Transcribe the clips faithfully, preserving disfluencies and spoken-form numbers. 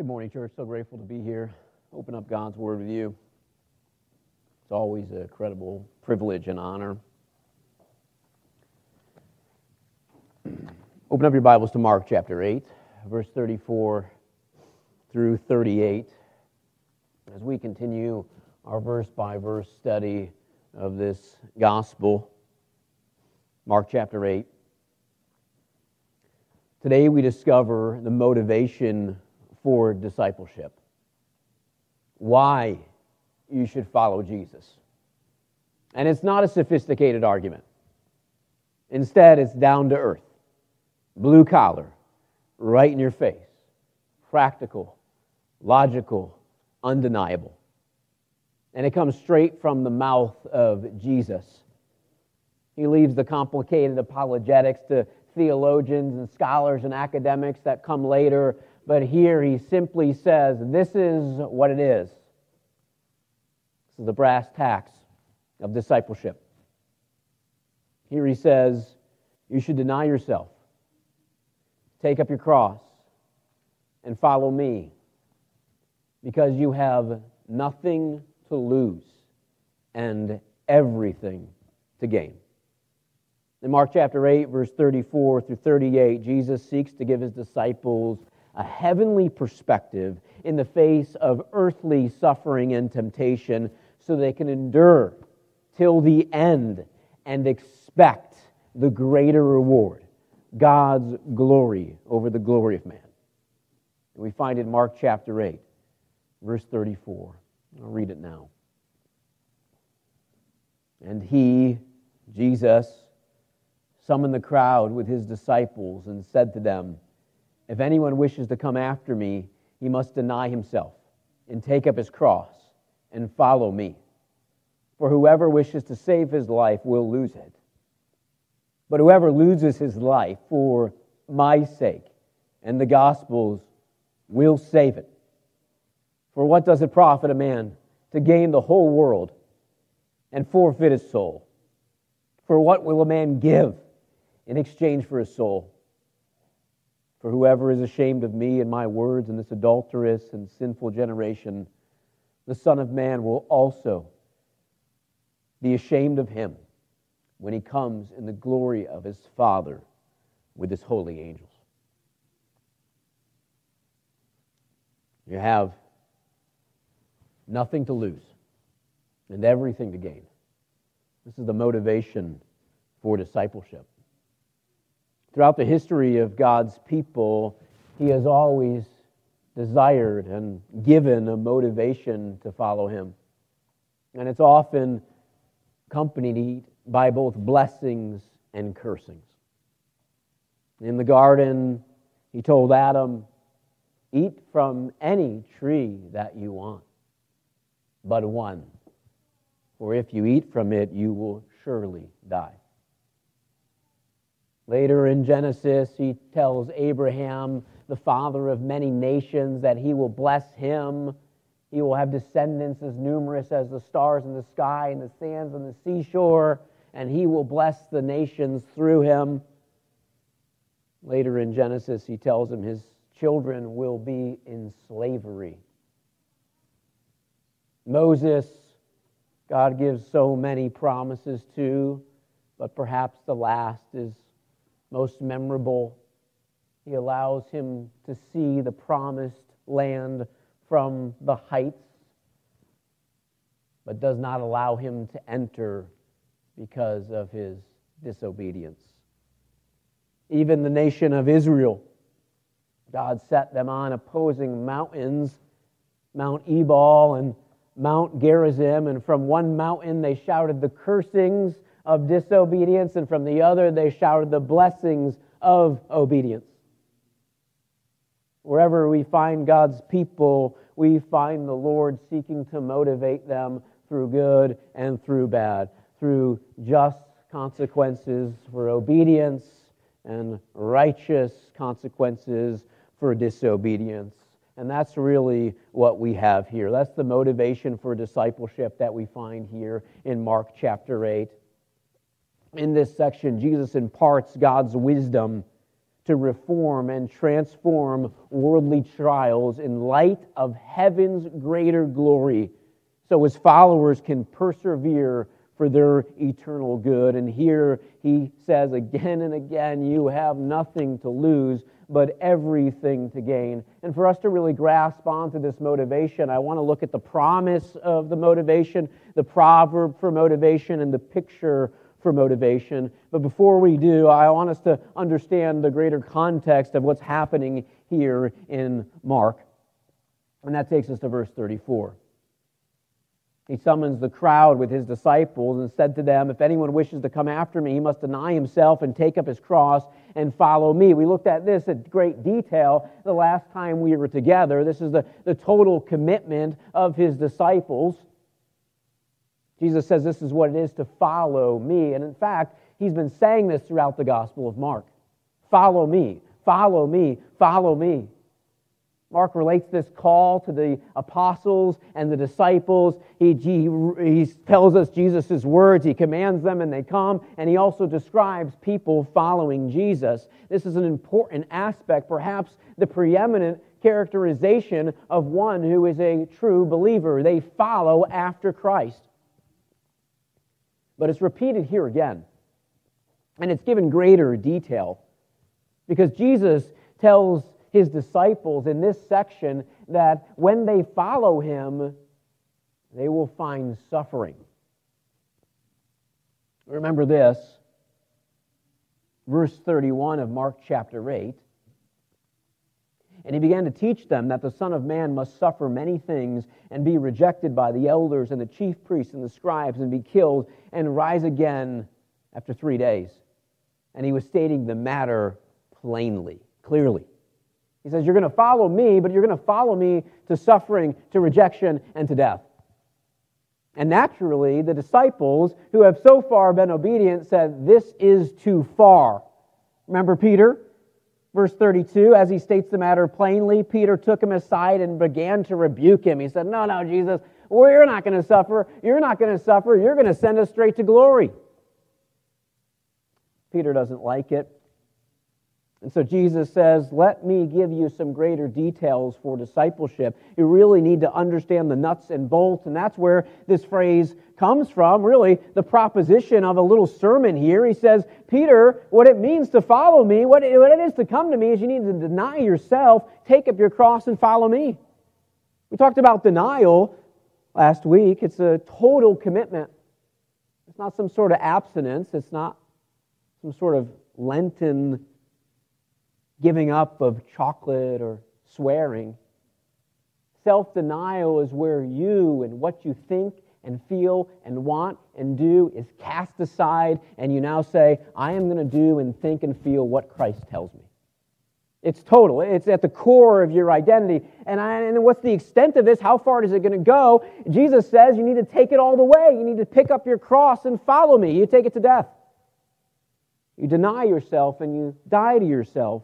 Good morning, church. So grateful to be here. Open up God's Word with you. It's always a credible privilege and honor. Open up your Bibles to Mark chapter eight, verse thirty-four through thirty-eight, as we continue our verse-by-verse study of this gospel. Mark chapter eight. Today we discover the motivation for discipleship. Why you should follow Jesus. And it's not a sophisticated argument. Instead, it's down to earth, blue collar, right in your face, practical, logical, undeniable. And it comes straight from the mouth of Jesus. He leaves the complicated apologetics to theologians and scholars and academics that come later. But here he simply says, this is what it is. This is the brass tacks of discipleship. Here he says, you should deny yourself, take up your cross, and follow me, because you have nothing to lose and everything to gain. In Mark chapter eight, verse thirty-four through thirty-eight, Jesus seeks to give his disciples a heavenly perspective in the face of earthly suffering and temptation so they can endure till the end and expect the greater reward, God's glory over the glory of man. And we find it in Mark chapter eight, verse thirty-four. I'll read it now. And he, Jesus, summoned the crowd with his disciples and said to them, if anyone wishes to come after me, he must deny himself and take up his cross and follow me. For whoever wishes to save his life will lose it. But whoever loses his life for my sake and the gospel's will save it. For what does it profit a man to gain the whole world and forfeit his soul? For what will a man give in exchange for his soul? For whoever is ashamed of me and my words in this adulterous and sinful generation, the Son of Man will also be ashamed of him when he comes in the glory of his Father with his holy angels. You have nothing to lose and everything to gain. This is the motivation for discipleship. Throughout the history of God's people, he has always desired and given a motivation to follow him. And it's often accompanied by both blessings and cursings. In the garden, he told Adam, eat from any tree that you want, but one, for if you eat from it, you will surely die. Later in Genesis, he tells Abraham, the father of many nations, that he will bless him. He will have descendants as numerous as the stars in the sky and the sands on the seashore, and he will bless the nations through him. Later in Genesis, he tells him his children will be in slavery. Moses, God gives so many promises to, but perhaps the last is most memorable. He allows him to see the promised land from the heights, but does not allow him to enter because of his disobedience. Even the nation of Israel, God set them on opposing mountains, Mount Ebal and Mount Gerizim, and from one mountain they shouted the cursings of disobedience, and from the other they shouted the blessings of obedience. Wherever we find God's people, we find the Lord seeking to motivate them through good and through bad, through just consequences for obedience and righteous consequences for disobedience. And that's really what we have here. That's the motivation for discipleship that we find here in Mark chapter eight. In this section, Jesus imparts God's wisdom to reform and transform worldly trials in light of heaven's greater glory, so his followers can persevere for their eternal good. And here he says again and again, you have nothing to lose, but everything to gain. And for us to really grasp onto this motivation, I want to look at the promise of the motivation, the proverb for motivation, and the picture for motivation. But before we do, I want us to understand the greater context of what's happening here in Mark. And that takes us to verse thirty-four. He summons the crowd with his disciples and said to them, if anyone wishes to come after me, he must deny himself and take up his cross and follow me. We looked at this at great detail the last time we were together. This is the, the total commitment of his disciples. Jesus says this is what it is to follow me. And in fact, he's been saying this throughout the Gospel of Mark. Follow me, follow me, follow me. Mark relates this call to the apostles and the disciples. He, he, he tells us Jesus' words. He commands them and they come. And he also describes people following Jesus. This is an important aspect, perhaps the preeminent characterization of one who is a true believer. They follow after Christ. But it's repeated here again. And it's given greater detail. Because Jesus tells his disciples in this section that when they follow him, they will find suffering. Remember this, verse thirty-one of Mark chapter eight. And he began to teach them that the Son of Man must suffer many things and be rejected by the elders and the chief priests and the scribes and be killed and rise again after three days. And he was stating the matter plainly, clearly. He says, you're going to follow me, but you're going to follow me to suffering, to rejection, and to death. And naturally, the disciples who have so far been obedient said, this is too far. Remember Peter? Verse thirty-two, as he states the matter plainly, Peter took him aside and began to rebuke him. He said, no, no, Jesus, we're not going to suffer. You're not going to suffer. You're going to send us straight to glory. Peter doesn't like it. And so Jesus says, let me give you some greater details for discipleship. You really need to understand the nuts and bolts, and that's where this phrase comes from, really the proposition of a little sermon here. He says, Peter, what it means to follow me, what it, what it is to come to me is you need to deny yourself, take up your cross, and follow me. We talked about denial last week. It's a total commitment. It's not some sort of abstinence. It's not some sort of Lenten giving up of chocolate or swearing. Self-denial is where you and what you think and feel and want and do is cast aside, and you now say, I am going to do and think and feel what Christ tells me. It's total. It's at the core of your identity. And, I, and what's the extent of this? How far is it going to go? Jesus says you need to take it all the way. You need to pick up your cross and follow me. You take it to death. You deny yourself and you die to yourself.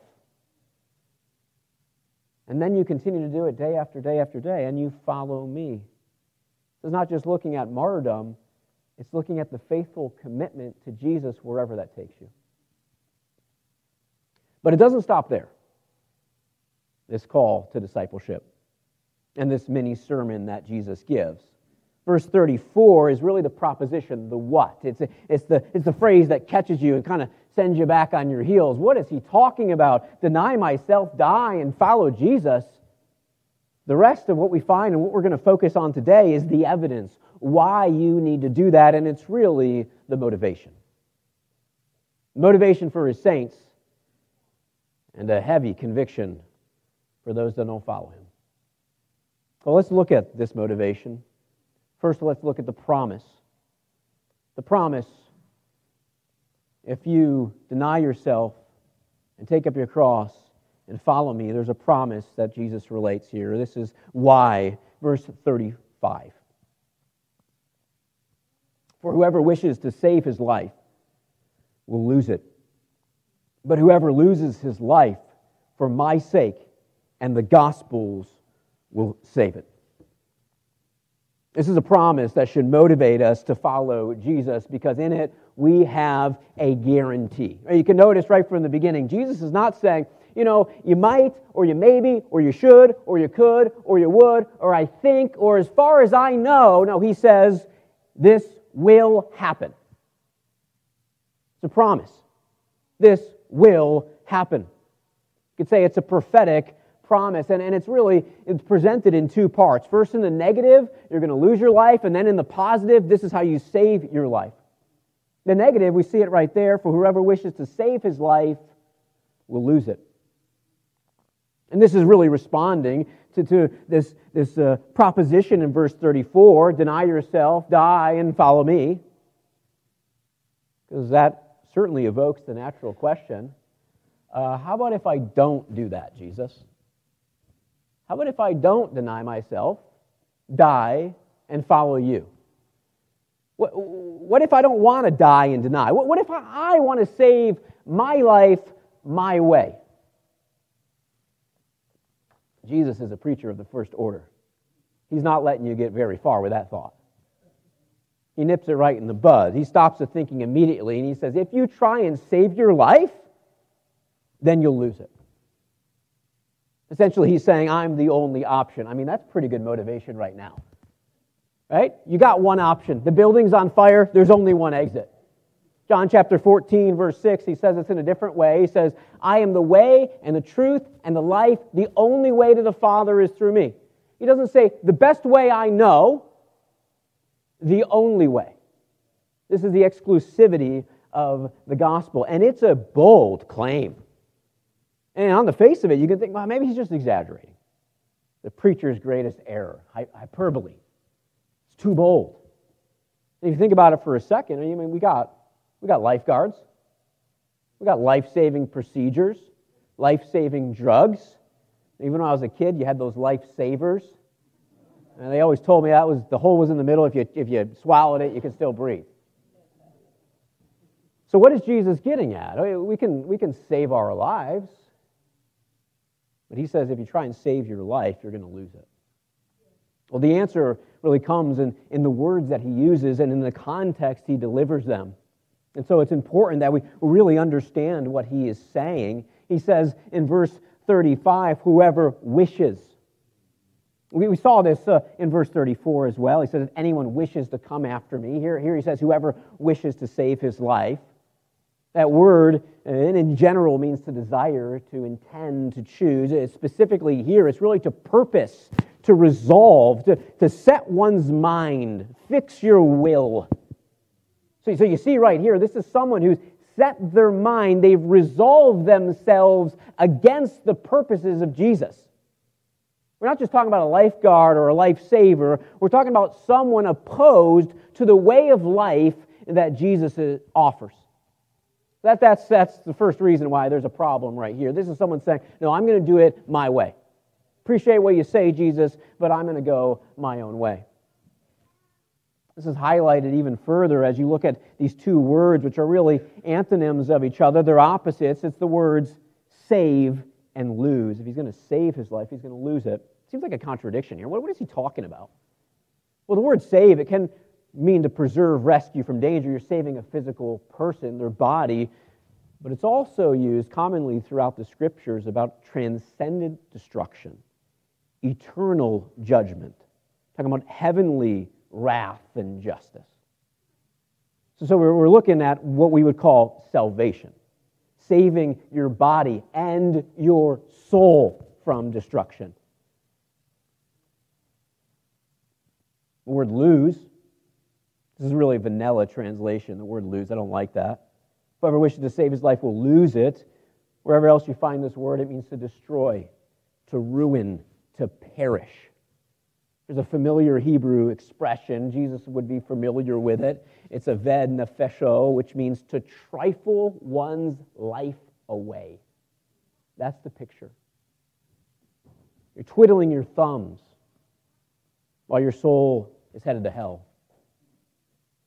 And then you continue to do it day after day after day, and you follow me. It's not just looking at martyrdom, it's looking at the faithful commitment to Jesus wherever that takes you. But it doesn't stop there, this call to discipleship and this mini sermon that Jesus gives. Verse thirty-four is really the proposition, the what. It's, it's, the, it's the phrase that catches you and kind of sends you back on your heels. What is he talking about? Deny myself, die, and follow Jesus. The rest of what we find and what we're going to focus on today is the evidence, why you need to do that, and it's really the motivation. Motivation for his saints and a heavy conviction for those that don't follow him. Well, let's look at this motivation. First, let's look at the promise. The promise, if you deny yourself and take up your cross and follow me, there's a promise that Jesus relates here. This is why, verse thirty-five. For whoever wishes to save his life will lose it. But whoever loses his life for my sake and the gospel's will save it. This is a promise that should motivate us to follow Jesus, because in it we have a guarantee. You can notice right from the beginning, Jesus is not saying, you know, you might, or you maybe, or you should, or you could, or you would, or I think, or as far as I know. No, he says, this will happen. It's a promise. This will happen. You could say it's a prophetic promise, and, and it's really, it's presented in two parts. First, in the negative, you're going to lose your life, and then in the positive, this is how you save your life. The negative, we see it right there, for whoever wishes to save his life will lose it. And this is really responding to, to this, this uh, proposition in verse thirty-four, deny yourself, die, and follow me. Because that certainly evokes the natural question, uh, how about if I don't do that, Jesus? How about if I don't deny myself, die, and follow you? What, what if I don't want to die and deny? What, what if I, I want to save my life my way? Jesus is a preacher of the first order. He's not letting you get very far with that thought. He nips it right in the bud. He stops the thinking immediately, and he says, if you try and save your life, then you'll lose it. Essentially, he's saying, I'm the only option. I mean, that's pretty good motivation right now. Right? You got one option. The building's on fire. There's only one exit. John chapter fourteen, verse six, he says it's in a different way. He says, I am the way and the truth and the life. The only way to the Father is through me. He doesn't say, the best way I know, the only way. This is the exclusivity of the gospel. And it's a bold claim. And on the face of it, you can think, well, maybe he's just exaggerating. The preacher's greatest error, hyperbole. It's too bold. And if you think about it for a second, I mean, we got we got lifeguards, we got life-saving procedures, life-saving drugs. Even when I was a kid, you had those lifesavers, and they always told me that was the hole was in the middle. If you if you swallowed it, you could still breathe. So what is Jesus getting at? We can we can save our lives. But he says if you try and save your life, you're going to lose it. Well, the answer really comes in, in the words that he uses and in the context he delivers them. And so it's important that we really understand what he is saying. He says in verse thirty-five, whoever wishes. We, we saw this uh, in verse thirty-four as well. He says, if anyone wishes to come after me. Here, here he says, whoever wishes to save his life. That word, in general, means to desire, to intend, to choose. It's specifically here, it's really to purpose, to resolve, to, to set one's mind, fix your will. So, so you see right here, this is someone who's set their mind, they've resolved themselves against the purposes of Jesus. We're not just talking about a lifeguard or a lifesaver. We're talking about someone opposed to the way of life that Jesus offers. That, that's, that's the first reason why there's a problem right here. This is someone saying, no, I'm going to do it my way. Appreciate what you say, Jesus, but I'm going to go my own way. This is highlighted even further as you look at these two words, which are really antonyms of each other. They're opposites. It's the words save and lose. If he's going to save his life, he's going to lose it. Seems like a contradiction here. What, what is he talking about? Well, the word save, it can mean to preserve, rescue from danger. You're saving a physical person, their body, but it's also used commonly throughout the Scriptures about transcendent destruction, eternal judgment, talking about heavenly wrath and justice. So, so we're, we're looking at what we would call salvation, saving your body and your soul from destruction. The word lose, this is really a vanilla translation, the word lose. I don't like that. Whoever wishes to save his life will lose it. Wherever else you find this word, it means to destroy, to ruin, to perish. There's a familiar Hebrew expression. Jesus would be familiar with it. It's aved nefesho, which means to trifle one's life away. That's the picture. You're twiddling your thumbs while your soul is headed to hell.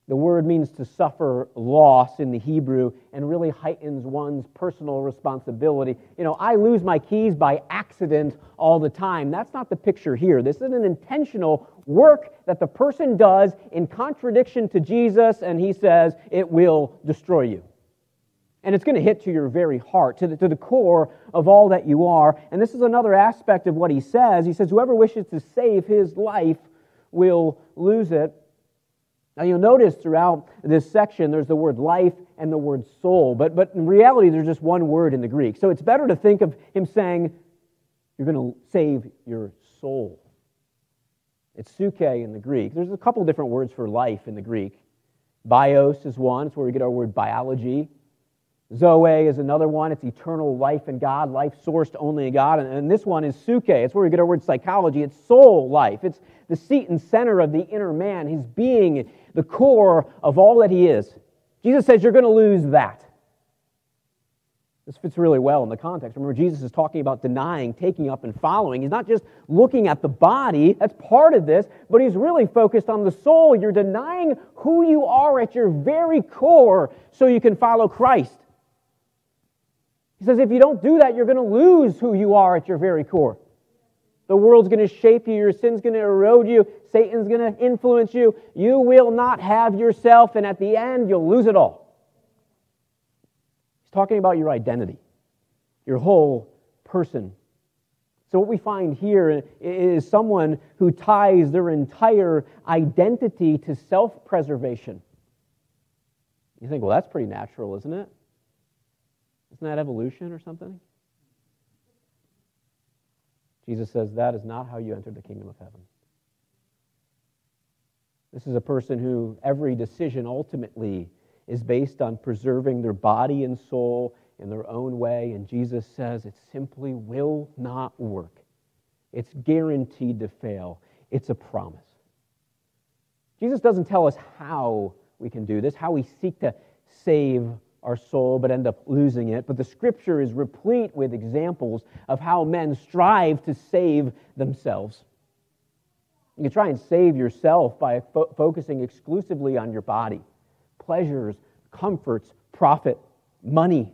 The word means to suffer loss in the Hebrew and really heightens one's personal responsibility. You know, I lose my keys by accident all the time. That's not the picture here. This is an intentional work that the person does in contradiction to Jesus, and he says it will destroy you. And it's going to hit to your very heart, to the, to the core of all that you are. And this is another aspect of what he says. He says, whoever wishes to save his life will lose it. Now you'll notice throughout this section there's the word life and the word soul, but, but in reality there's just one word in the Greek. So it's better to think of him saying, you're going to save your soul. It's suke in the Greek. There's a couple different words for life in the Greek. Bios is one, it's where we get our word biology. Zoe is another one, it's eternal life in God, life sourced only in God. And, and this one is suke, it's where we get our word psychology, it's soul life. It's the seat and center of the inner man, his being, the core of all that he is. Jesus says you're going to lose that. This fits really well in the context. Remember, Jesus is talking about denying, taking up, and following. He's not just looking at the body, that's part of this, but he's really focused on the soul. You're denying who you are at your very core so you can follow Christ. He says if you don't do that, you're going to lose who you are at your very core. The world's going to shape you. Your sin's going to erode you. Satan's going to influence you. You will not have yourself, and at the end, you'll lose it all. He's talking about your identity, your whole person. So what we find here is someone who ties their entire identity to self-preservation. You think, well, that's pretty natural, isn't it? Isn't that evolution or something? Jesus says that is not how you enter the kingdom of heaven. This is a person who every decision ultimately is based on preserving their body and soul in their own way, and Jesus says it simply will not work. It's guaranteed to fail. It's a promise. Jesus doesn't tell us how we can do this, how we seek to save our soul but end up losing it. But the Scripture is replete with examples of how men strive to save themselves. You can try and save yourself by fo- focusing exclusively on your body. Pleasures, comforts, profit, money.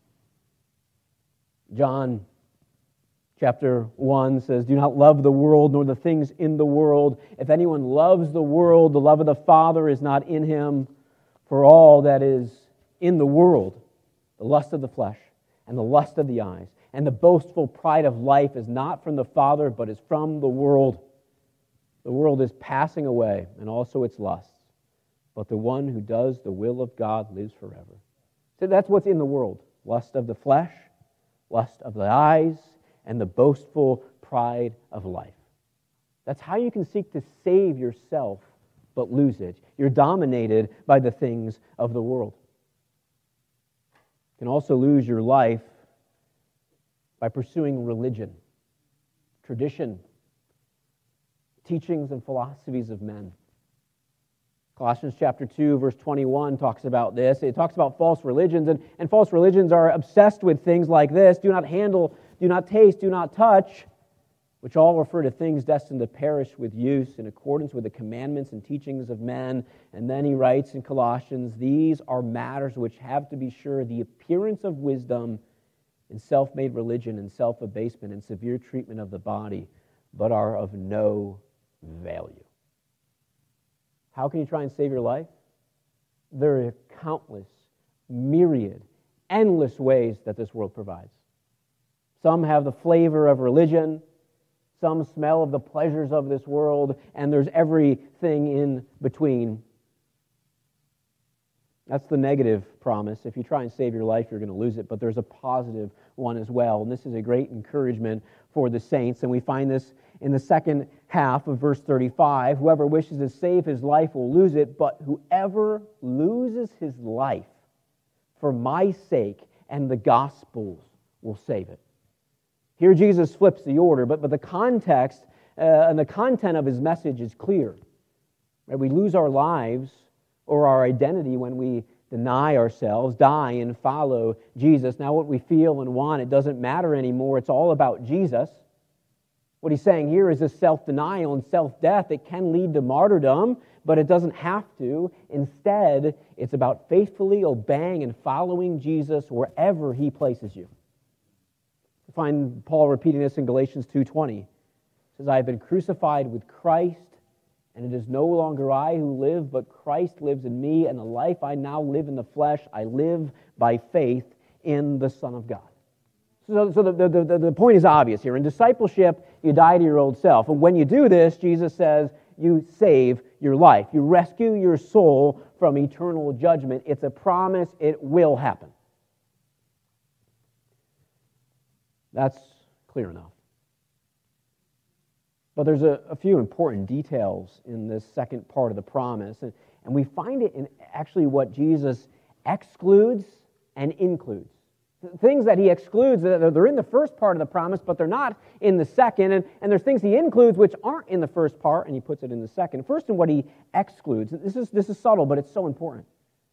John chapter one says, do not love the world nor the things in the world. If anyone loves the world, the love of the Father is not in him. For all that is in the world, the lust of the flesh and the lust of the eyes and the boastful pride of life is not from the Father, but is from the world. The world is passing away, and also its lusts. But the one who does the will of God lives forever. So that's what's in the world. Lust of the flesh, lust of the eyes, and the boastful pride of life. That's how you can seek to save yourself, but lose it. You're dominated by the things of the world. You can also lose your life by pursuing religion, tradition, teachings and philosophies of men. Colossians chapter two, verse twenty-one talks about this. It talks about false religions, and, and false religions are obsessed with things like this. Do not handle, do not taste, do not touch, which all refer to things destined to perish with use in accordance with the commandments and teachings of men. And then he writes in Colossians, these are matters which have to be sure the appearance of wisdom in self-made religion and self-abasement and severe treatment of the body, but are of no value. How can you try and save your life? There are countless, myriad, endless ways that this world provides. Some have the flavor of religion, some smell of the pleasures of this world, and there's everything in between. That's the negative promise. If you try and save your life, you're going to lose it, but there's a positive one as well, and this is a great encouragement for the saints, and we find this in the second half of verse thirty-five. Whoever wishes to save his life will lose it, but whoever loses his life for my sake and the gospel's will save it. Here Jesus flips the order, but, but the context uh, and the content of his message is clear. Right? We lose our lives or our identity when we deny ourselves, die, and follow Jesus. Now what we feel and want, it doesn't matter anymore. It's all about Jesus. What he's saying here is this self-denial and self-death. It can lead to martyrdom, but it doesn't have to. Instead, it's about faithfully obeying and following Jesus wherever he places you. You find Paul repeating this in Galatians two twenty. It says, I have been crucified with Christ, and it is no longer I who live, but Christ lives in me, and the life I now live in the flesh, I live by faith in the Son of God. So, so the, the, the, the point is obvious here. In discipleship, you die to your old self. And when you do this, Jesus says, you save your life. You rescue your soul from eternal judgment. It's a promise. It will happen. That's clear enough. But there's a, a few important details in this second part of the promise, and, and we find it in actually what Jesus excludes and includes. Things that he excludes, they're in the first part of the promise, but they're not in the second, and, and there's things he includes which aren't in the first part, and he puts it in the second. First, in what he excludes. This is, this is subtle, but it's so important.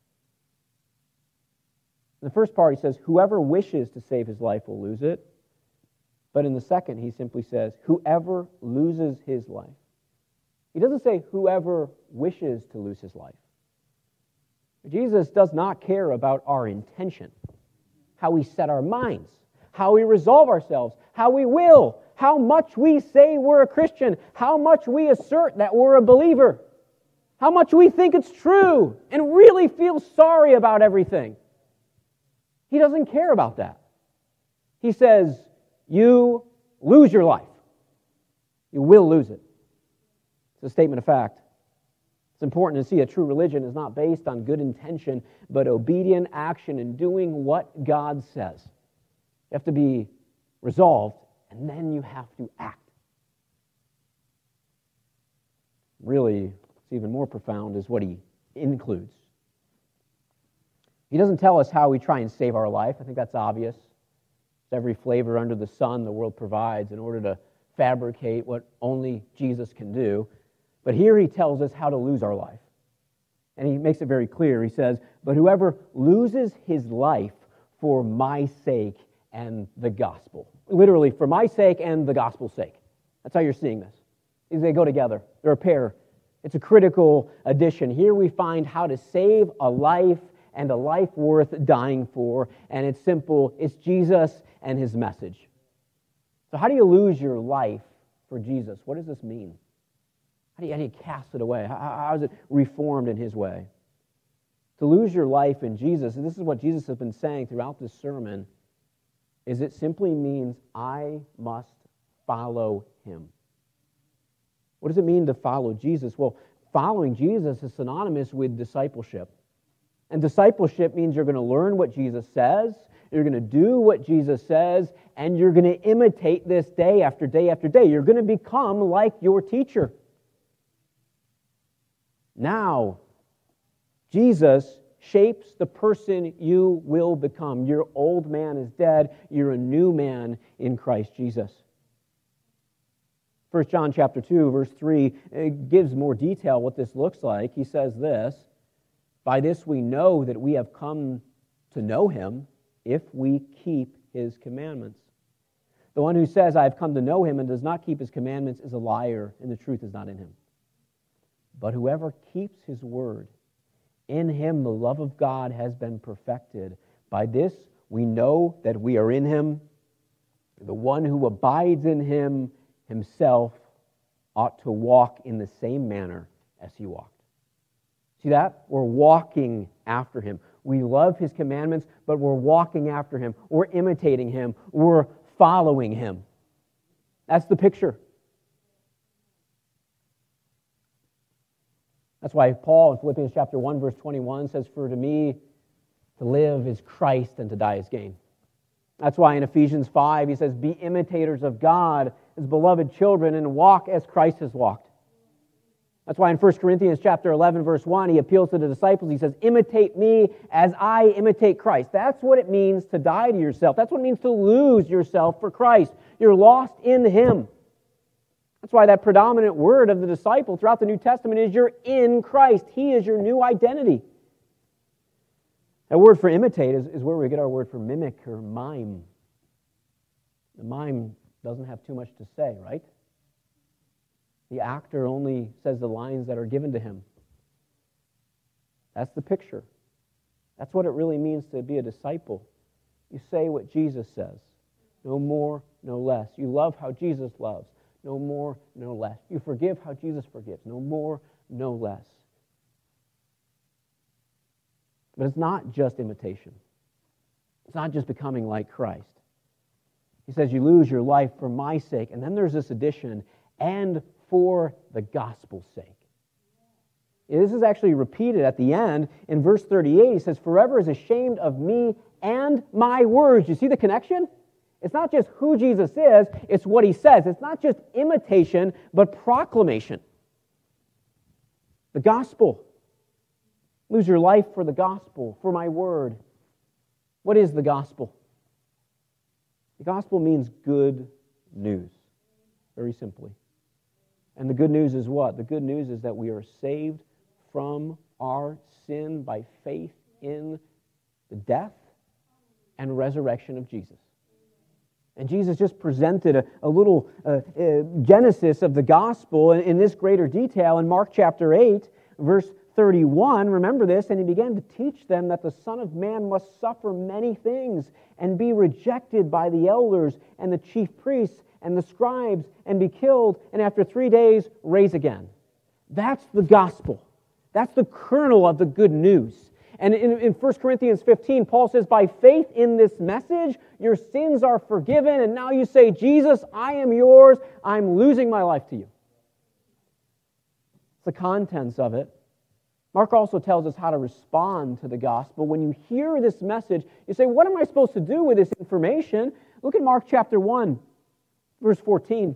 In the first part, he says, whoever wishes to save his life will lose it. But in the second, he simply says, whoever loses his life. He doesn't say whoever wishes to lose his life. Jesus does not care about our intention, how we set our minds, how we resolve ourselves, how we will, how much we say we're a Christian, how much we assert that we're a believer, how much we think it's true and really feel sorry about everything. He doesn't care about that. He says, you lose your life. You will lose it. It's a statement of fact. It's important to see a true religion is not based on good intention, but obedient action and doing what God says. You have to be resolved, and then you have to act. Really, what's even more profound is what he includes. He doesn't tell us how we try and save our life. I think that's obvious. It's every flavor under the sun the world provides in order to fabricate what only Jesus can do. But here he tells us how to lose our life. And he makes it very clear. He says, but whoever loses his life for my sake and the gospel. Literally, for my sake and the gospel's sake. That's how you're seeing this. They go together. They're a pair. It's a critical addition. Here we find how to save a life and a life worth dying for. And it's simple. It's Jesus and his message. So how do you lose your life for Jesus? What does this mean? How do you, how do you cast it away? How, how is it reformed in his way? To lose your life in Jesus, and this is what Jesus has been saying throughout this sermon, is it simply means I must follow him. What does it mean to follow Jesus? Well, following Jesus is synonymous with discipleship. And discipleship means you're going to learn what Jesus says, you're going to do what Jesus says, and you're going to imitate this day after day after day. You're going to become like your teacher. Now, Jesus shapes the person you will become. Your old man is dead. You're a new man in Christ Jesus. First John chapter two, verse three, it gives more detail what this looks like. He says this, by this we know that we have come to know him if we keep his commandments. The one who says, I have come to know him and does not keep his commandments is a liar, and the truth is not in him. But whoever keeps his word, in him the love of God has been perfected. By this we know that we are in him. The one who abides in him himself ought to walk in the same manner as he walked. See that? We're walking after him. We love his commandments, but we're walking after him. We're imitating him. We're following him. That's the picture. That's why Paul in Philippians chapter one, verse twenty-one says, for to me to live is Christ and to die is gain. That's why in Ephesians five he says, be imitators of God as beloved children and walk as Christ has walked. That's why in First Corinthians chapter eleven, verse one, he appeals to the disciples. He says, imitate me as I imitate Christ. That's what it means to die to yourself. That's what it means to lose yourself for Christ. You're lost in him. That's why that predominant word of the disciple throughout the New Testament is you're in Christ. He is your new identity. That word for imitate is, is where we get our word for mimic or mime. The mime doesn't have too much to say, right? The actor only says the lines that are given to him. That's the picture. That's what it really means to be a disciple. You say what Jesus says. No more, no less. You love how Jesus loves. No more, no less. You forgive how Jesus forgives. No more, no less. But it's not just imitation. It's not just becoming like Christ. He says you lose your life for my sake. And then there's this addition, and for the gospel's sake. This is actually repeated at the end in verse thirty-eight. He says, forever is ashamed of me and my words. You see the connection? It's not just who Jesus is, it's what he says. It's not just imitation, but proclamation. The gospel. Lose your life for the gospel, for my word. What is the gospel? The gospel means good news, very simply. And the good news is what? The good news is that we are saved from our sin by faith in the death and resurrection of Jesus. And Jesus just presented a, a little uh, uh, genesis of the gospel in, in this greater detail in Mark chapter eight, verse thirty-one. Remember this, and he began to teach them that the Son of Man must suffer many things and be rejected by the elders and the chief priests and the scribes and be killed, and after three days rise again. That's the gospel. That's the kernel of the good news. And in, in First Corinthians fifteen, Paul says, by faith in this message, your sins are forgiven, and now you say, Jesus, I am yours, I'm losing my life to you. It's the contents of it. Mark also tells us how to respond to the gospel. When you hear this message, you say, what am I supposed to do with this information? Look at Mark chapter one, verse fourteen.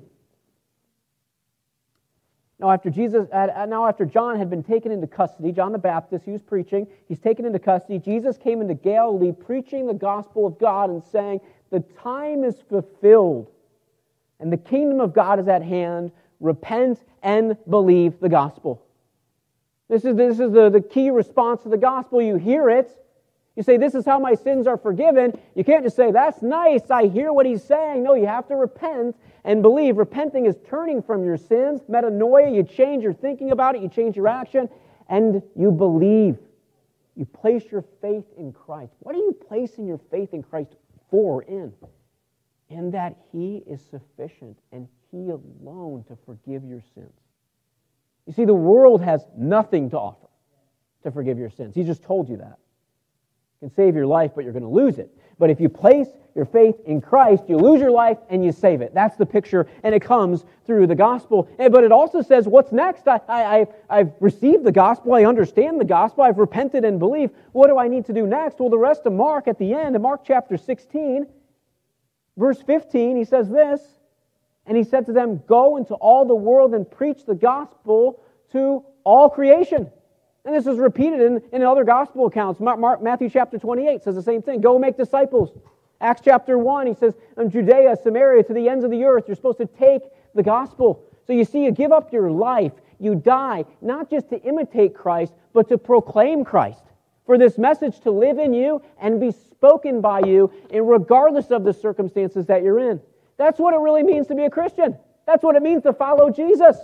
Now after Jesus, now after John had been taken into custody, John the Baptist, he was preaching, he's taken into custody, Jesus came into Galilee preaching the gospel of God and saying, the time is fulfilled and the kingdom of God is at hand. Repent and believe the gospel. This is, this is the, the key response to the gospel. You hear it. You say, this is how my sins are forgiven. You can't just say, that's nice, I hear what he's saying. No, you have to repent and believe. Repenting is turning from your sins. Metanoia, you change your thinking about it, you change your action, and you believe. You place your faith in Christ. What are you placing your faith in Christ for, in? In that he is sufficient and he alone to forgive your sins. You see, the world has nothing to offer to forgive your sins. He just told you that. Can save your life, but you're going to lose it. But if you place your faith in Christ, you lose your life and you save it. That's the picture, and it comes through the gospel. But it also says, what's next? I, I, I've received the gospel. I understand the gospel. I've repented and believed. What do I need to do next? Well, the rest of Mark at the end, in Mark chapter sixteen, verse fifteen, he says this, and he said to them, go into all the world and preach the gospel to all creation. And this is repeated in, in other gospel accounts. Mark, Mark, Matthew chapter twenty-eight says the same thing. Go make disciples. Acts chapter one, he says, in Judea, Samaria, to the ends of the earth, you're supposed to take the gospel. So you see, you give up your life, you die, not just to imitate Christ, but to proclaim Christ. For this message to live in you and be spoken by you, regardless of the circumstances that you're in. That's what it really means to be a Christian. That's what it means to follow Jesus.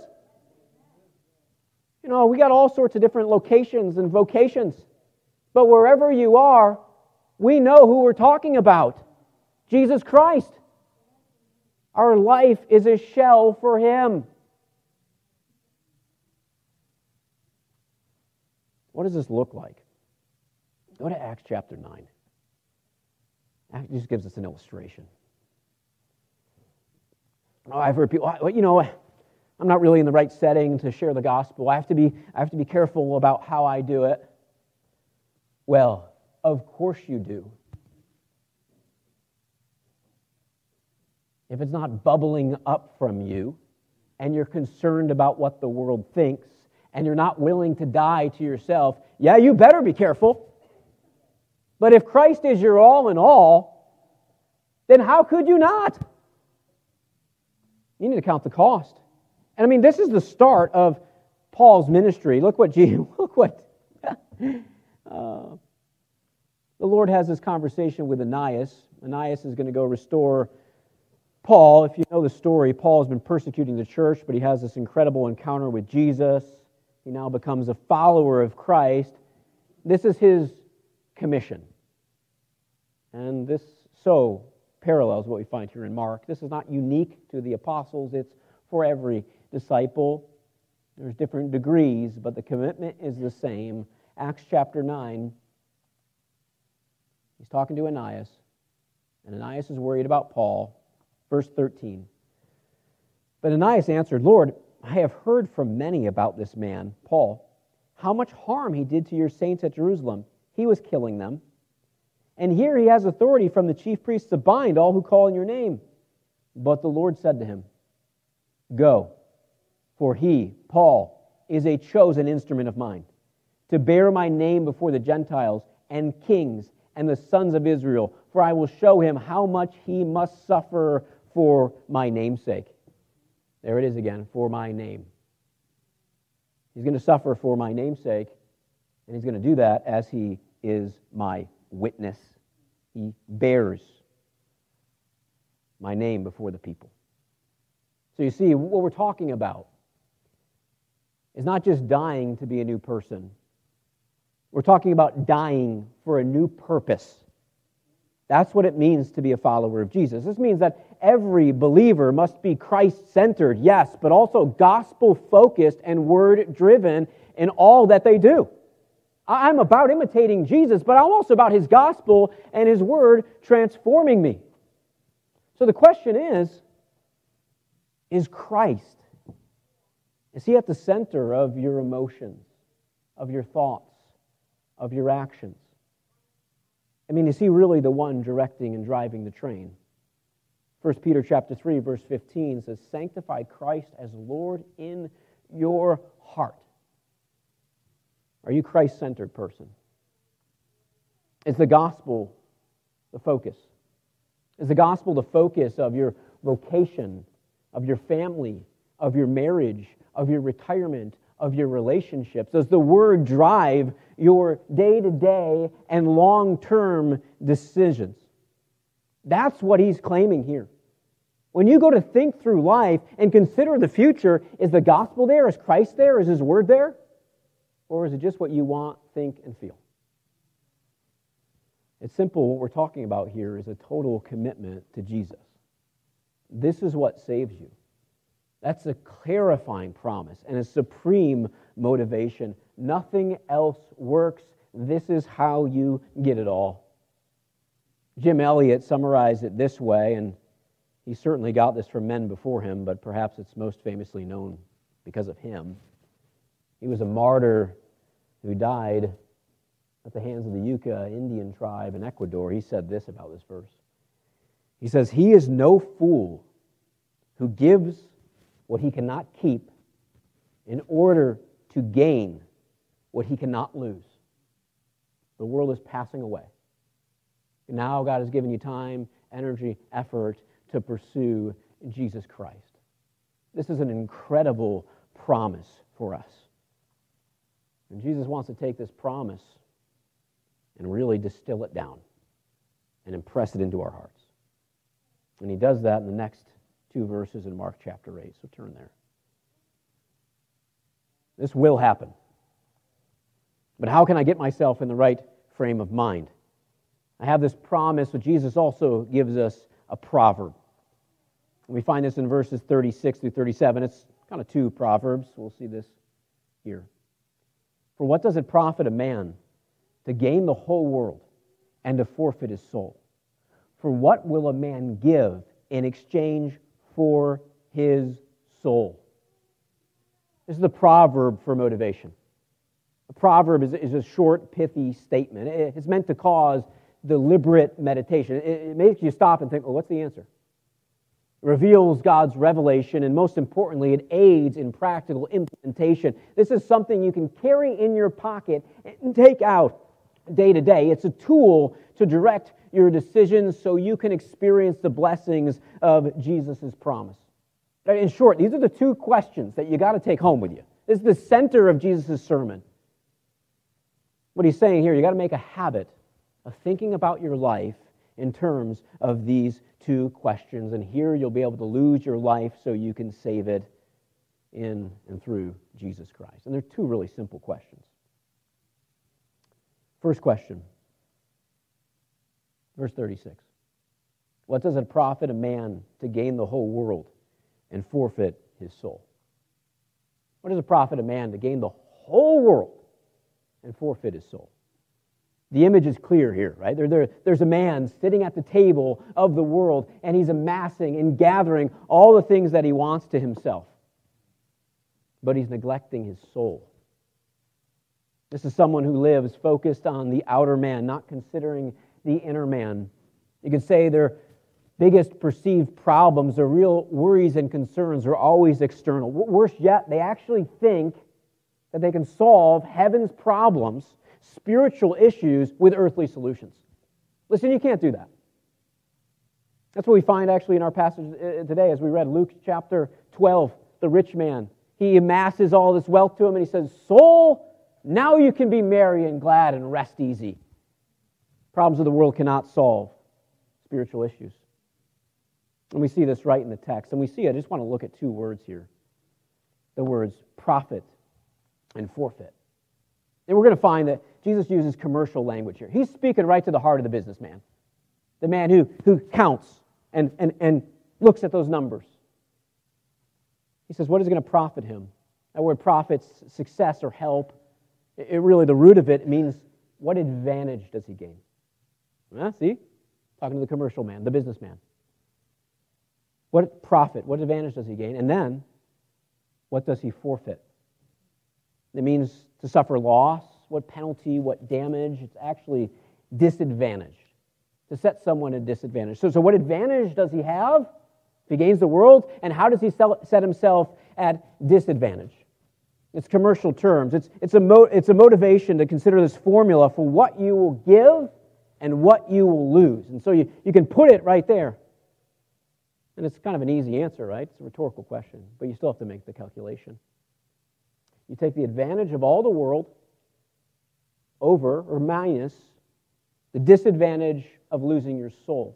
You know, we got all sorts of different locations and vocations. But wherever you are, we know who we're talking about. Jesus Christ. Our life is a shell for Him. What does this look like? Go to Acts chapter nine. It just gives us an illustration. Oh, I've heard people, you know, I'm not really in the right setting to share the gospel. I have to be, I have to be careful about how I do it. Well, of course you do. If it's not bubbling up from you, and you're concerned about what the world thinks, and you're not willing to die to yourself, yeah, you better be careful. But if Christ is your all in all, then how could you not? You need to count the cost. And I mean, this is the start of Paul's ministry. Look what Jesus, look what uh, the Lord has this conversation with Ananias. Ananias is going to go restore Paul. If you know the story, Paul has been persecuting the church, but he has this incredible encounter with Jesus. He now becomes a follower of Christ. This is his commission. And this so parallels what we find here in Mark. This is not unique to the apostles. It's for every disciple. There's different degrees, but the commitment is the same. Acts chapter nine, he's talking to Ananias, and Ananias is worried about Paul. Verse thirteen. But Ananias answered, Lord, I have heard from many about this man, Paul, how much harm he did to your saints at Jerusalem. He was killing them. And here he has authority from the chief priests to bind all who call on your name. But the Lord said to him, Go, for he, Paul, is a chosen instrument of mine, to bear my name before the Gentiles and kings and the sons of Israel, for I will show him how much he must suffer for my name's sake. There it is again, for my name. He's going to suffer for my name's sake, and he's going to do that as he is my witness. He bears my name before the people. So you see, what we're talking about is not just dying to be a new person. We're talking about dying for a new purpose. That's what it means to be a follower of Jesus. This means that every believer must be Christ-centered, yes, but also gospel-focused and word-driven in all that they do. I'm about imitating Jesus, but I'm also about his gospel and his word transforming me. So the question is, is Christ, is he at the center of your emotions, of your thoughts, of your actions? I mean, is he really the one directing and driving the train? First Peter chapter three, verse fifteen says, Sanctify Christ as Lord in your heart. Are you a Christ-centered person? Is the gospel the focus? Is the gospel the focus of your vocation, of your family, of your marriage, of your retirement, of your relationships? Does the word drive your day-to-day and long-term decisions? That's what he's claiming here. When you go to think through life and consider the future, is the gospel there? Is Christ there? Is his word there? Or is it just what you want, think, and feel? It's simple. What we're talking about here is a total commitment to Jesus. This is what saves you. That's a clarifying promise and a supreme motivation. Nothing else works. This is how you get it all. Jim Elliot summarized it this way, and he certainly got this from men before him, but perhaps it's most famously known because of him. He was a martyr who died at the hands of the Yucca Indian tribe in Ecuador. He said this about this verse. He says, He is no fool who gives what he cannot keep in order to gain what he cannot lose. The world is passing away. Now God has given you time, energy, effort to pursue Jesus Christ. This is an incredible promise for us. And Jesus wants to take this promise and really distill it down and impress it into our hearts. And he does that in the next two verses in Mark chapter eight, so turn there. This will happen. But how can I get myself in the right frame of mind? I have this promise, but Jesus also gives us a proverb. We find this in verses thirty-six through thirty-seven. It's kind of two proverbs. We'll see this here. For what does it profit a man to gain the whole world and to forfeit his soul? For what will a man give in exchange for his soul? This is the proverb for motivation. A proverb is, is a short, pithy statement. It's meant to cause deliberate meditation. It, it makes you stop and think, well, what's the answer? It reveals God's revelation, and most importantly, it aids in practical implementation. This is something you can carry in your pocket and take out day to day. It's a tool to direct your decisions so you can experience the blessings of Jesus' promise. In short, these are the two questions that you got to take home with you. This is the center of Jesus' sermon. What he's saying here, you got to make a habit of thinking about your life in terms of these two questions. And here you'll be able to lose your life so you can save it in and through Jesus Christ. And they're two really simple questions. First question, verse thirty-six. What does it profit a man to gain the whole world and forfeit his soul? What does it profit a man to gain the whole world and forfeit his soul? The image is clear here, right? There, there, there's a man sitting at the table of the world, and he's amassing and gathering all the things that he wants to himself. But he's neglecting his soul. This is someone who lives focused on the outer man, not considering the inner man. You could say their biggest perceived problems, their real worries and concerns are always external. Worse yet, they actually think that they can solve heaven's problems, spiritual issues, with earthly solutions. Listen, you can't do that. That's what we find actually in our passage today as we read Luke chapter twelve, the rich man. He amasses all this wealth to him and he says, "Soul, now you can be merry and glad and rest easy." Problems of the world cannot solve spiritual issues. And we see this right in the text. And we see, I just want to look at two words here. The words profit and forfeit. And we're going to find that Jesus uses commercial language here. He's speaking right to the heart of the businessman. The man who, who counts and, and, and looks at those numbers. He says, what is going to profit him? That word profits, success or help. It, it really, the root of it means, what advantage does he gain? Well, see? Talking to the commercial man, the businessman. What profit, what advantage does he gain? And then, what does he forfeit? It means to suffer loss, what penalty, what damage. It's actually disadvantage. To set someone at disadvantage. So, so what advantage does he have if he gains the world? And how does he sell, set himself at disadvantage? It's commercial terms. It's, it's, a mo, it's a motivation to consider this formula for what you will give and what you will lose. And so you, you can put it right there. And it's kind of an easy answer, right? It's a rhetorical question, but you still have to make the calculation. You take the advantage of all the world over or minus the disadvantage of losing your soul.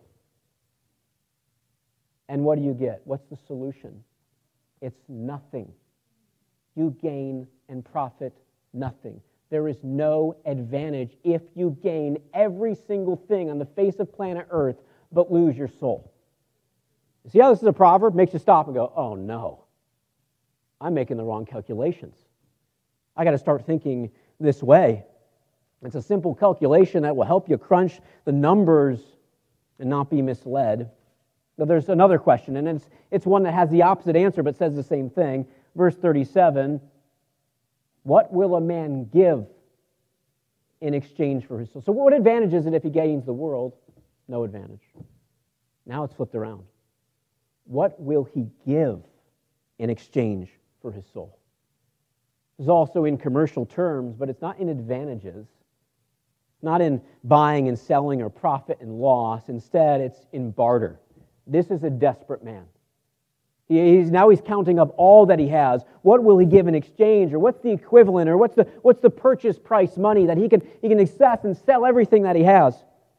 And what do you get? What's the solution? It's nothing. You gain and profit nothing. There is no advantage if you gain every single thing on the face of planet Earth but lose your soul. You see how this is a proverb? Makes you stop and go, oh no, I'm making the wrong calculations. I got to start thinking this way. It's a simple calculation that will help you crunch the numbers and not be misled. But there's another question, and it's, it's one that has the opposite answer but says the same thing. Verse thirty-seven, what will a man give in exchange for his soul? So what advantage is it if he gains the world? No advantage. Now it's flipped around. What will he give in exchange for his soul? It's also in commercial terms, but it's not in advantages. Not in buying and selling or profit and loss. Instead, it's in barter. This is a desperate man. He, he's now he's counting up all that he has. What will he give in exchange? Or what's the equivalent? Or what's the what's the purchase price money that he can he can access and sell everything that he has?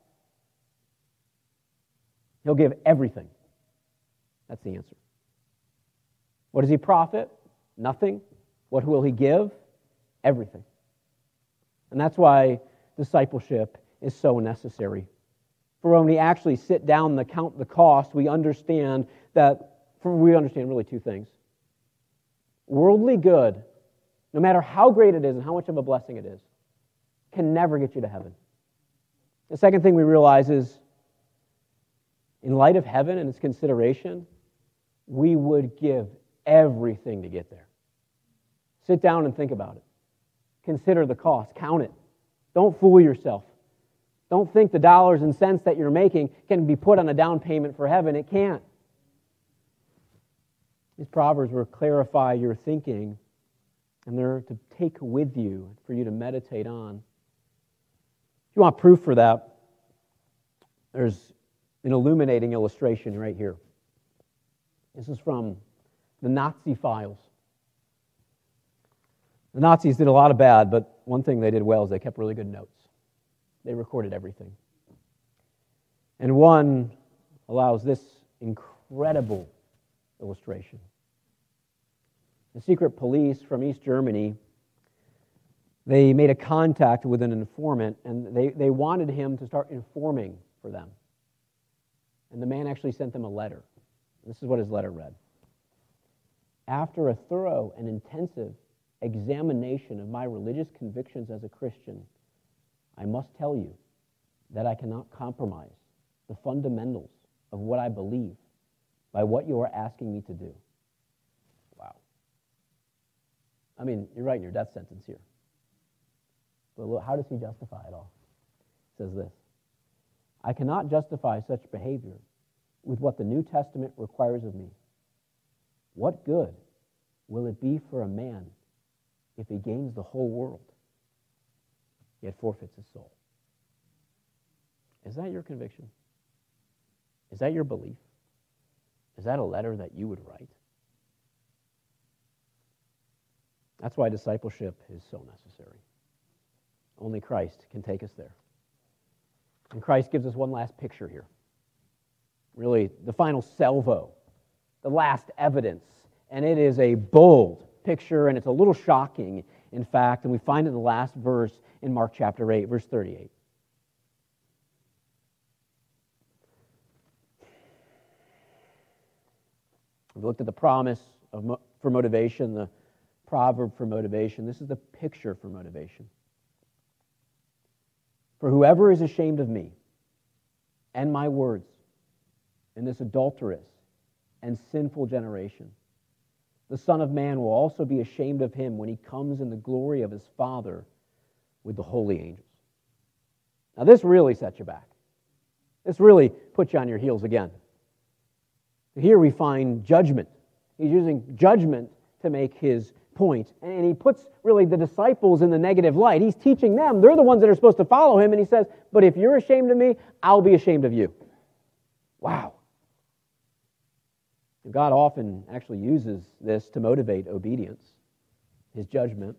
He'll give everything. That's the answer. What does he profit? Nothing. What will he give? Everything. And that's why discipleship is so necessary. For when we actually sit down and count the cost, we understand that, we understand really two things. Worldly good, no matter how great it is and how much of a blessing it is, can never get you to heaven. The second thing we realize is, in light of heaven and its consideration, we would give everything to get there. Sit down and think about it. Consider the cost. Count it. Don't fool yourself. Don't think the dollars and cents that you're making can be put on a down payment for heaven. It can't. These Proverbs will clarify your thinking, and they're to take with you for you to meditate on. If you want proof for that, there's an illuminating illustration right here. This is from the Nazi files. The Nazis did a lot of bad, but one thing they did well is they kept really good notes. They recorded everything. And one allows this incredible illustration. The secret police from East Germany They made a contact with an informant, and they, they wanted him to start informing for them. And the man actually sent them a letter. This is what his letter read. After a thorough and intensive examination of my religious convictions as a Christian, I must tell you that I cannot compromise the fundamentals of what I believe by what you are asking me to do. Wow. I mean, you're writing your death sentence here. But look, how does he justify it all? He says this: I cannot justify such behavior with what the New Testament requires of me. What good will it be for a man if he gains the whole world, yet forfeits his soul? Is that your conviction? Is that your belief? Is that a letter that you would write? That's why discipleship is so necessary. Only Christ can take us there. And Christ gives us one last picture here. Really, the final salvo, the last evidence. And it is a bold picture, and it's a little shocking, in fact, and we find it in the last verse in Mark chapter eight, verse thirty-eight. We've looked at the promise of mo- for motivation, the proverb for motivation. This is the picture for motivation. For whoever is ashamed of me and my words in this adulterous and sinful generation, the Son of Man will also be ashamed of him when he comes in the glory of his Father with the holy angels. Now this really sets you back. This really puts you on your heels again. Here we find judgment. He's using judgment to make his point. And he puts really the disciples in the negative light. He's teaching them. They're the ones that are supposed to follow him. And he says, but if you're ashamed of me, I'll be ashamed of you. Wow. God often actually uses this to motivate obedience, his judgment.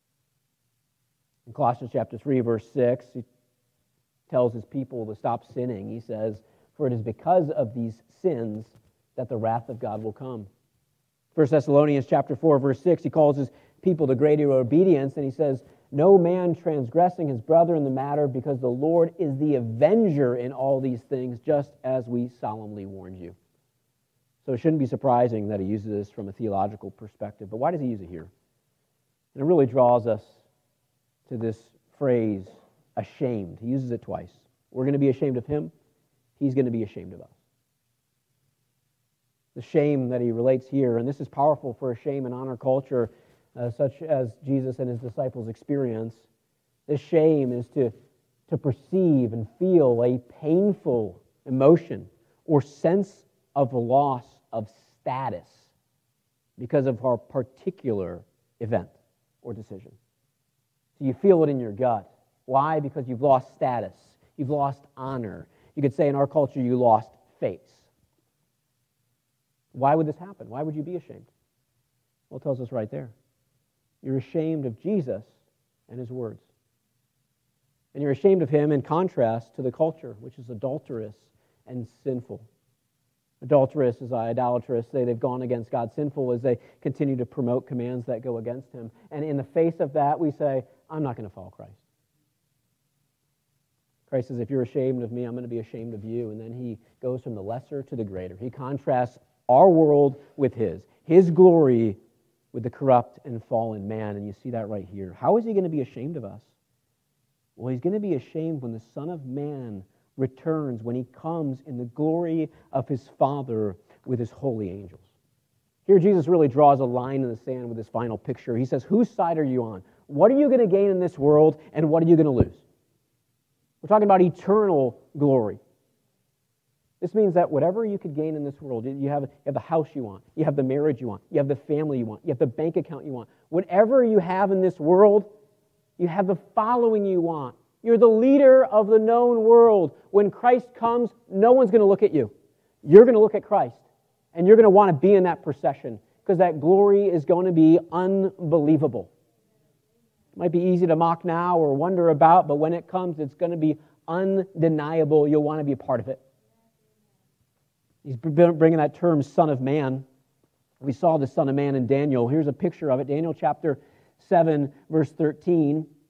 In Colossians chapter three, verse six, he tells his people to stop sinning. He says, for it is because of these sins that the wrath of God will come. First Thessalonians chapter four, verse six, he calls his people to greater obedience, and he says, no man transgressing his brother in the matter, because the Lord is the avenger in all these things, just as we solemnly warned you. So it shouldn't be surprising that he uses this from a theological perspective. But why does he use it here? And it really draws us to this phrase, ashamed. He uses it twice. We're going to be ashamed of him. He's going to be ashamed of us. The shame that he relates here, and this is powerful for a shame and honor culture uh, such as Jesus and his disciples experience. This shame is to, to perceive and feel a painful emotion or sense of the loss of status because of our particular event or decision. So you feel it in your gut. Why? Because you've lost status. You've lost honor. You could say in our culture you lost face. Why would this happen? Why would you be ashamed? Well, it tells us right there. You're ashamed of Jesus and his words. And you're ashamed of him in contrast to the culture, which is adulterous and sinful. Adulterous is idolatrous. They, they've gone against God. Sinful as they continue to promote commands that go against him. And in the face of that, we say, I'm not going to follow Christ. Christ says, if you're ashamed of me, I'm going to be ashamed of you. And then he goes from the lesser to the greater. He contrasts our world with his. His glory with the corrupt and fallen man. And you see that right here. How is he going to be ashamed of us? Well, he's going to be ashamed when the Son of Man returns, when he comes in the glory of his Father with his holy angels. Here Jesus really draws a line in the sand with this final picture. He says, whose side are you on? What are you going to gain in this world, and what are you going to lose? We're talking about eternal glory. This means that whatever you could gain in this world, you have, you have the house you want, you have the marriage you want, you have the family you want, you have the bank account you want. Whatever you have in this world, you have the following you want. You're the leader of the known world. When Christ comes, no one's going to look at you. You're going to look at Christ, and you're going to want to be in that procession because that glory is going to be unbelievable. It might be easy to mock now or wonder about, but when it comes, it's going to be undeniable. You'll want to be a part of it. He's bringing that term, Son of Man. We saw the Son of Man in Daniel. Here's a picture of it. Daniel chapter seven, verse thirteen.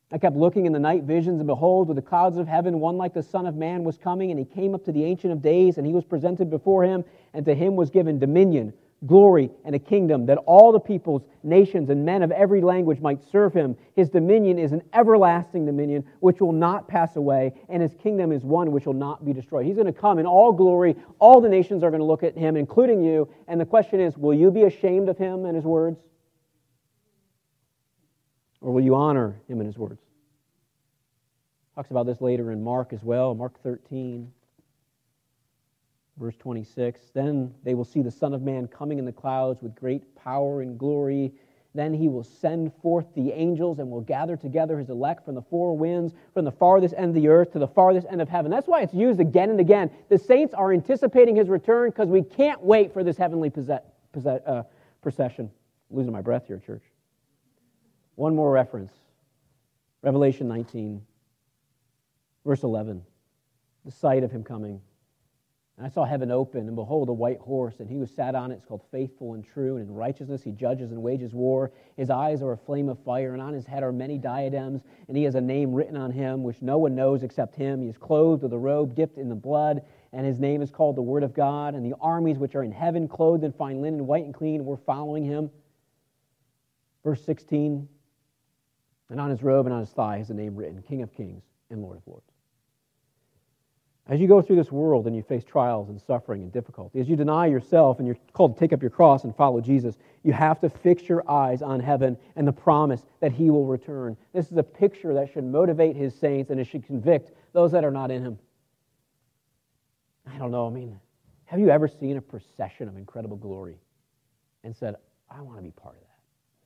I kept looking in the night visions, and behold, with the clouds of heaven, one like the Son of Man was coming, and he came up to the Ancient of Days, and he was presented before him, and to him was given dominion, glory, and a kingdom, that all the peoples, nations, and men of every language might serve him. His dominion is an everlasting dominion which will not pass away, and his kingdom is one which will not be destroyed. He's going to come in all glory. All the nations are going to look at him, including you, and the question is, will you be ashamed of him and his words? Or will you honor him and his words? Talks about this later in Mark as well, Mark thirteen, verse twenty-six. Then they will see the Son of Man coming in the clouds with great power and glory. Then he will send forth the angels and will gather together his elect from the four winds, from the farthest end of the earth to the farthest end of heaven. That's why it's used again and again. The saints are anticipating his return because we can't wait for this heavenly possess, possess, uh, procession. I'm losing my breath here, church. One more reference. Revelation nineteen, verse eleven. The sight of him coming. And I saw heaven open, and behold, a white horse, and he who sat on it is called Faithful and True, and in righteousness he judges and wages war. His eyes are a flame of fire, and on his head are many diadems, and he has a name written on him, which no one knows except him. He is clothed with a robe dipped in the blood, and his name is called the Word of God. And the armies which are in heaven, clothed in fine linen, white and clean, were following him. Verse sixteen, and on his robe and on his thigh is a name written, King of Kings and Lord of Lords. As you go through this world and you face trials and suffering and difficulty, as you deny yourself and you're called to take up your cross and follow Jesus, you have to fix your eyes on heaven and the promise that he will return. This is a picture that should motivate his saints, and it should convict those that are not in him. I don't know, I mean, have you ever seen a procession of incredible glory and said, I want to be part of that?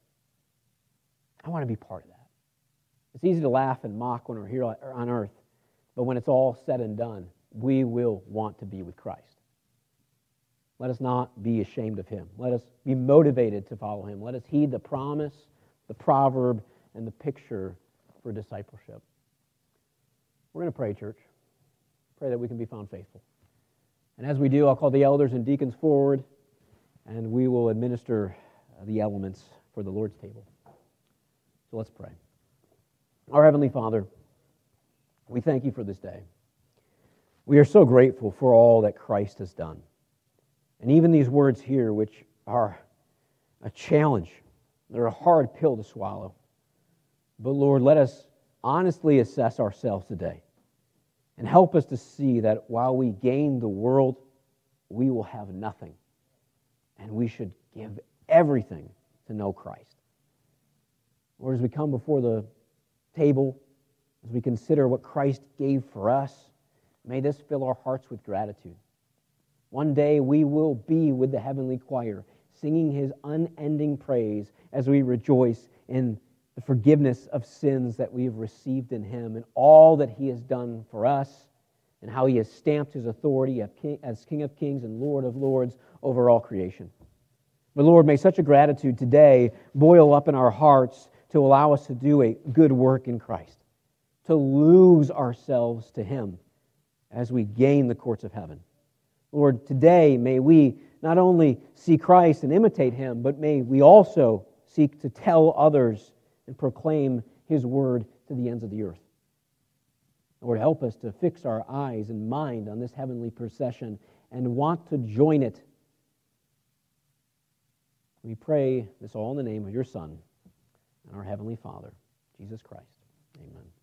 I want to be part of that. It's easy to laugh and mock when we're here on earth, but when it's all said and done, we will want to be with Christ. Let us not be ashamed of him. Let us be motivated to follow him. Let us heed the promise, the proverb, and the picture for discipleship. We're going to pray, church. Pray that we can be found faithful. And as we do, I'll call the elders and deacons forward, and we will administer the elements for the Lord's table. So let's pray. Our Heavenly Father, we thank you for this day. We are so grateful for all that Christ has done. And even these words here, which are a challenge, they're a hard pill to swallow. But Lord, let us honestly assess ourselves today and help us to see that while we gain the world, we will have nothing. And we should give everything to know Christ. Lord, as we come before the table, as we consider what Christ gave for us, may this fill our hearts with gratitude. One day we will be with the heavenly choir, singing his unending praise as we rejoice in the forgiveness of sins that we have received in him and all that he has done for us and how he has stamped his authority as King of Kings and Lord of Lords over all creation. But Lord, may such a gratitude today boil up in our hearts to allow us to do a good work in Christ, to lose ourselves to him as we gain the courts of heaven. Lord, today may we not only see Christ and imitate him, but may we also seek to tell others and proclaim his word to the ends of the earth. Lord, help us to fix our eyes and mind on this heavenly procession and want to join it. We pray this all in the name of your Son and our Heavenly Father, Jesus Christ. Amen.